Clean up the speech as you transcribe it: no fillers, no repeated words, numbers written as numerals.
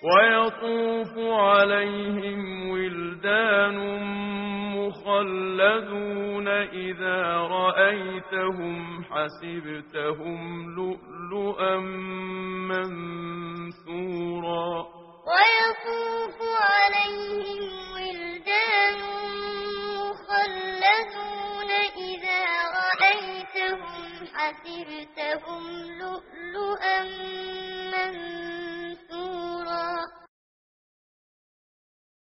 ويطوف عليهم ولدان مخلدون إذا رأيتهم حسبتهم لؤلؤا منثورا ويطوف عليهم ولدان مخلدون إذا رأيتهم حسبتهم لؤلؤا منثورا